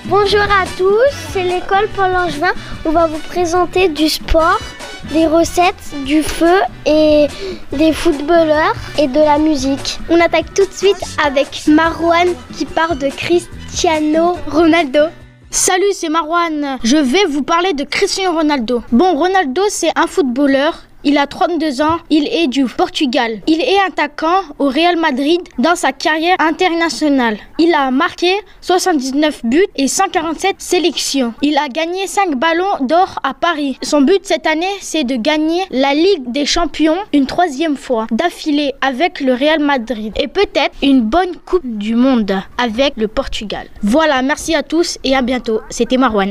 Bonjour à tous, c'est l'école Paul Langevin. On va vous présenter du sport, des recettes, du feu et des footballeurs et de la musique. On attaque tout de suite avec Marwan qui parle de Cristiano Ronaldo. Salut, c'est Marwan. Je vais vous parler de Cristiano Ronaldo. Bon, Ronaldo, c'est un footballeur. Il a 32 ans, il est du Portugal. Il est attaquant au Real Madrid dans sa carrière internationale. Il a marqué 79 buts et 147 sélections. Il a gagné 5 ballons d'or à Paris. Son but cette année, c'est de gagner la Ligue des Champions une 3e fois d'affilée avec le Real Madrid. Et peut-être une bonne Coupe du Monde avec le Portugal. Voilà, merci à tous et à bientôt. C'était Marwan.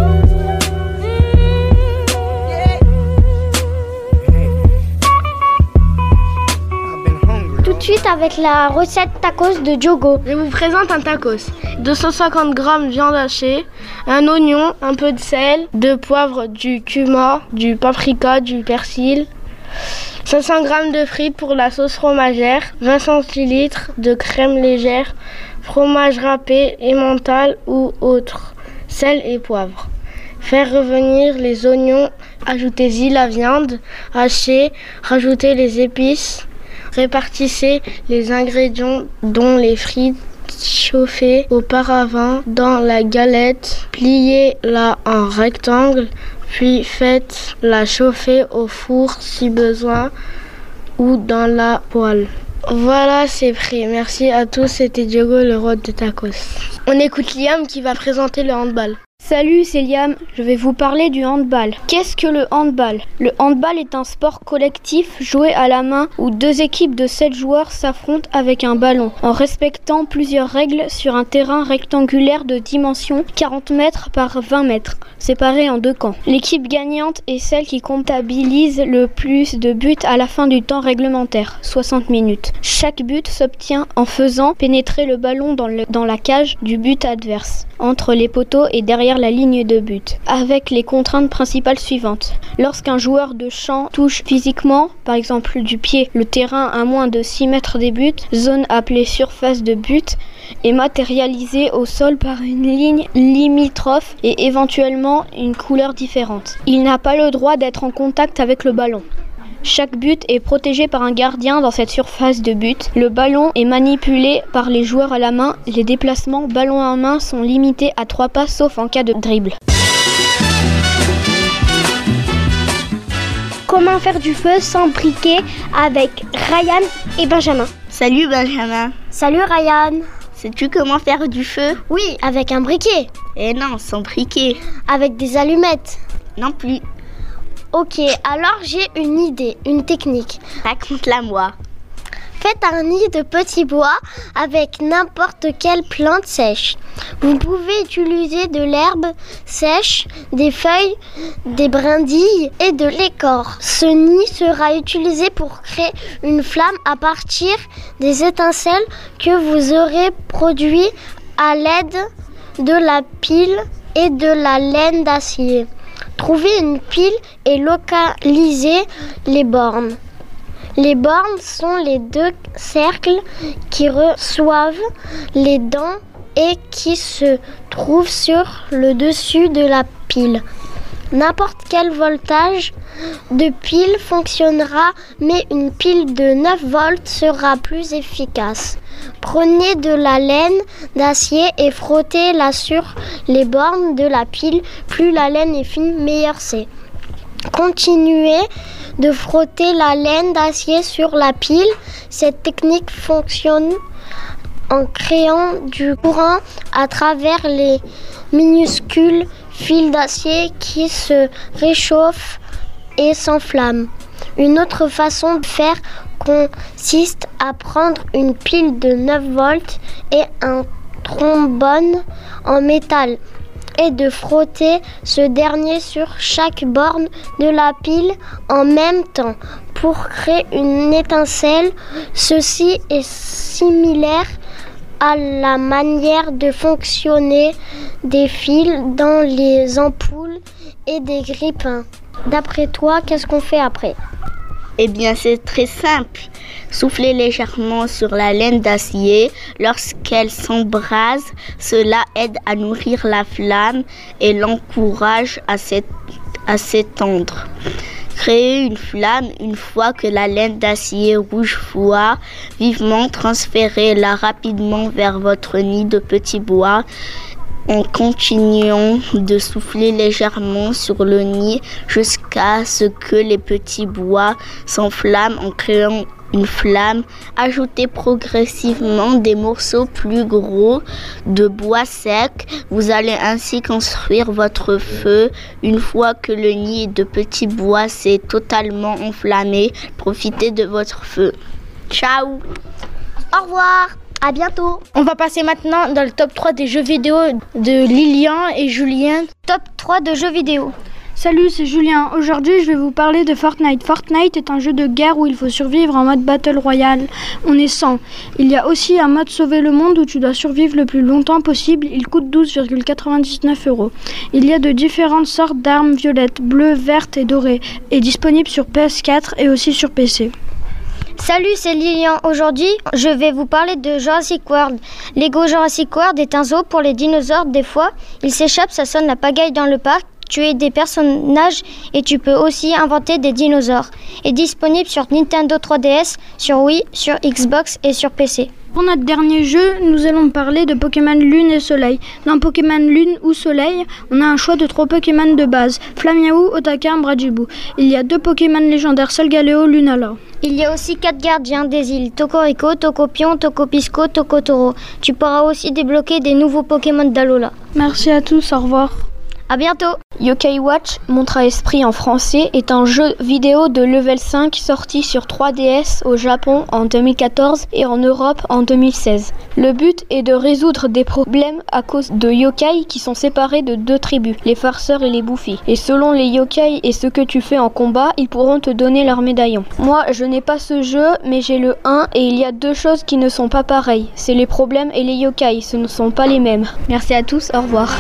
Tout de suite avec la recette tacos de Diogo. Je vous présente un tacos. 250 g de viande hachée, un oignon, un peu de sel, de poivre, du cumin, du paprika, du persil, 500 g de frites pour la sauce fromagère, 20 centilitres de crème légère, fromage râpé, emmental ou autre, sel et poivre. Faire revenir les oignons, ajoutez-y la viande hachée, rajoutez les épices. Répartissez les ingrédients dont les frites chauffées auparavant dans la galette. Pliez-la en rectangle, puis faites-la chauffer au four si besoin ou dans la poêle. Voilà, c'est prêt. Merci à tous, c'était Diogo, le roi de tacos. On écoute Liam qui va présenter le handball. Salut, c'est Liam, je vais vous parler du handball. Qu'est-ce que le handball ? Le handball est un sport collectif joué à la main où 2 équipes de 7 joueurs s'affrontent avec un ballon en respectant plusieurs règles sur un terrain rectangulaire de dimension 40 mètres par 20 mètres, séparé en 2 camps. L'équipe gagnante est celle qui comptabilise le plus de buts à la fin du temps réglementaire, 60 minutes. Chaque but s'obtient en faisant pénétrer le ballon dans la cage du but adverse, entre les poteaux et derrière la ligne de but, avec les contraintes principales suivantes. Lorsqu'un joueur de champ touche physiquement, par exemple du pied, le terrain à moins de 6 mètres des buts, zone appelée surface de but, est matérialisée au sol par une ligne limitrophe et éventuellement une couleur différente. Il n'a pas le droit d'être en contact avec le ballon. Chaque but est protégé par un gardien dans cette surface de but. Le ballon est manipulé par les joueurs à la main. Les déplacements ballon en main sont limités à 3 pas sauf en cas de dribble. Comment faire du feu sans briquet avec Ryan et Benjamin. Salut Benjamin. Salut Ryan. Sais-tu comment faire du feu ? Oui, avec un briquet. Eh non, sans briquet. Avec des allumettes. Non plus. Ok, alors j'ai une idée, une technique. Raconte-la moi. Faites un nid de petits bois avec n'importe quelle plante sèche. Vous pouvez utiliser de l'herbe sèche, des feuilles, des brindilles et de l'écorce. Ce nid sera utilisé pour créer une flamme à partir des étincelles que vous aurez produites à l'aide de la pile et de la laine d'acier. Trouvez une pile et localisez les bornes. Les bornes sont les 2 cercles qui reçoivent les dents et qui se trouvent sur le dessus de la pile. N'importe quel voltage de pile fonctionnera, mais une pile de 9 volts sera plus efficace. Prenez de la laine d'acier et frottez-la sur les bornes de la pile. Plus la laine est fine, meilleur c'est. Continuez de frotter la laine d'acier sur la pile. Cette technique fonctionne en créant du courant à travers les minuscules fils d'acier qui se réchauffent et s'enflamment. Une autre façon de faire consiste à prendre une pile de 9 volts et un trombone en métal et de frotter ce dernier sur chaque borne de la pile en même temps pour créer une étincelle. Ceci est similaire à la manière de fonctionner des fils dans les ampoules et des grippins. D'après toi, qu'est-ce qu'on fait après ? Eh bien, c'est très simple. Soufflez légèrement sur la laine d'acier. Lorsqu'elle s'embrase, cela aide à nourrir la flamme et l'encourage à s'étendre. Créez une flamme une fois que la laine d'acier rouge fond vivement, transférez-la rapidement vers votre nid de petits bois en continuant de souffler légèrement sur le nid jusqu'à ce que les petits bois s'enflamment en créant une flamme. Ajoutez progressivement des morceaux plus gros de bois sec. Vous allez ainsi construire votre feu. Une fois que le nid de petits bois s'est totalement enflammé, profitez de votre feu. Ciao! Au revoir, à bientôt. On va passer maintenant dans le top 3 des jeux vidéo de Lilian et Julien. Top 3 de jeux vidéo. Salut, c'est Julien. Aujourd'hui, je vais vous parler de Fortnite. Fortnite est un jeu de guerre où il faut survivre en mode Battle Royale. On est 100. Il y a aussi un mode Sauver le monde où tu dois survivre le plus longtemps possible. Il coûte 12,99 €. Il y a de différentes sortes d'armes violettes, bleues, vertes et dorées. Et disponible sur PS4 et aussi sur PC. Salut, c'est Lilian. Aujourd'hui, je vais vous parler de Jurassic World. Lego Jurassic World est un zoo pour les dinosaures. Des fois, ils s'échappent, ça sonne la pagaille dans le parc. Tu es des personnages et tu peux aussi inventer des dinosaures. Est disponible sur Nintendo 3DS, sur Wii, sur Xbox et sur PC. Pour notre dernier jeu, nous allons parler de Pokémon Lune et Soleil. Dans Pokémon Lune ou Soleil, on a un choix de 3 Pokémon de base, Flamiaou, Otaka, Mbrajibu. Il y a 2 Pokémon légendaires, Solgaleo, Lunala. Il y a aussi 4 gardiens des îles, Tokorico, Tokopion, Tokopisco, Tokotoro. Tu pourras aussi débloquer des nouveaux Pokémon d'Alola. Merci à tous, au revoir. À bientôt. Yokai Watch, Montre à Esprit en français, est un jeu vidéo de level 5 sorti sur 3DS au Japon en 2014 et en Europe en 2016. Le but est de résoudre des problèmes à cause de yokai qui sont séparés de 2 tribus, les farceurs et les bouffis. Et selon les yokai et ce que tu fais en combat, ils pourront te donner leur médaillon. Moi, je n'ai pas ce jeu, mais j'ai le 1 et il y a 2 choses qui ne sont pas pareilles. C'est les problèmes et les yokai, ce ne sont pas les mêmes. Merci à tous, au revoir.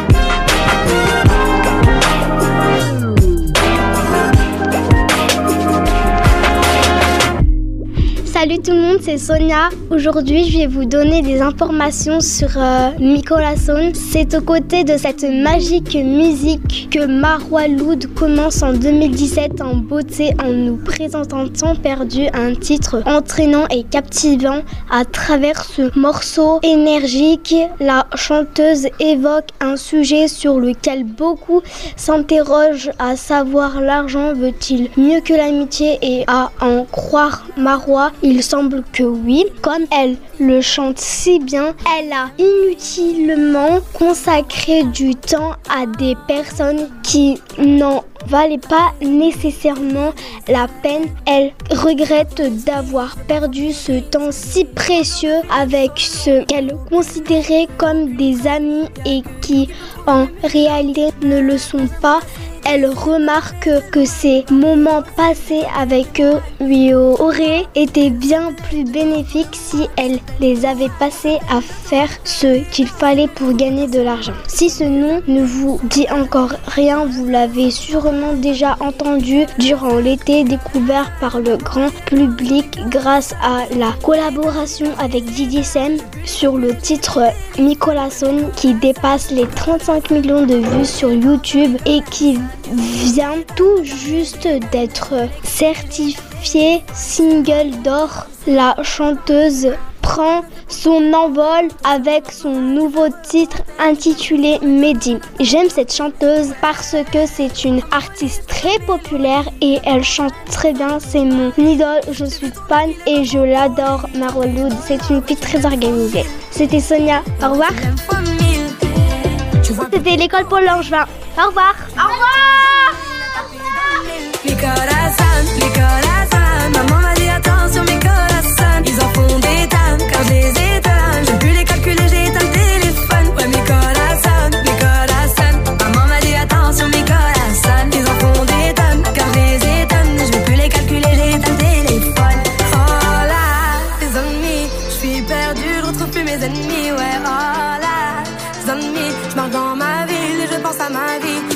Salut tout le monde, c'est Sonia. Aujourd'hui, je vais vous donner des informations sur Micolason. C'est aux côtés de cette magique musique que Marwa Loud commence en 2017 en beauté en nous présentant Temps perdu, un titre entraînant et captivant. À travers ce morceau énergique, la chanteuse évoque un sujet sur lequel beaucoup s'interrogent, à savoir l'argent veut-il mieux que l'amitié, et à en croire Marwa, il semble que oui. Comme elle le chante si bien, elle a inutilement consacré du temps à des personnes qui n'en valaient pas nécessairement la peine. Elle regrette d'avoir perdu ce temps si précieux avec ceux qu'elle considérait comme des amis et qui en réalité ne le sont pas. Elle remarque que ces moments passés avec eux lui auraient été bien plus bénéfiques si elle les avait passés à faire ce qu'il fallait pour gagner de l'argent. Si ce nom ne vous dit encore rien, vous l'avez sûrement déjà entendu durant l'été, découvert par le grand public grâce à la collaboration avec Didi Sem sur le titre Micolason qui dépasse les 35 millions de vues sur YouTube et qui vient tout juste d'être certifié single d'or. La chanteuse prend son envol avec son nouveau titre intitulé Mehdi. J'aime cette chanteuse parce que c'est une artiste très populaire et elle chante très bien. C'est mon idole, je suis fan et je l'adore. Marwa Loud, c'est une fille très organisée. C'était Sonia, au revoir. C'était l'école Paul Langevin. Au revoir. Au revoir. Mi corazón, maman m'a dit attention mi corazón. Ils en font des tonnes quand je les étonne. J'ai pu les calculer, j'ai éteint le téléphone. Ouais mi corazón, maman m'a dit attention mi corazón. Ils en font des tonnes quand je les étonne. Je peux plus les calculer, j'ai éteint le téléphone. Oh là, les ennemis, je suis perdue, je retrouve plus mes ennemis. Ouais oh là, les ennemis, je marche dans ma ville et je pense à ma vie.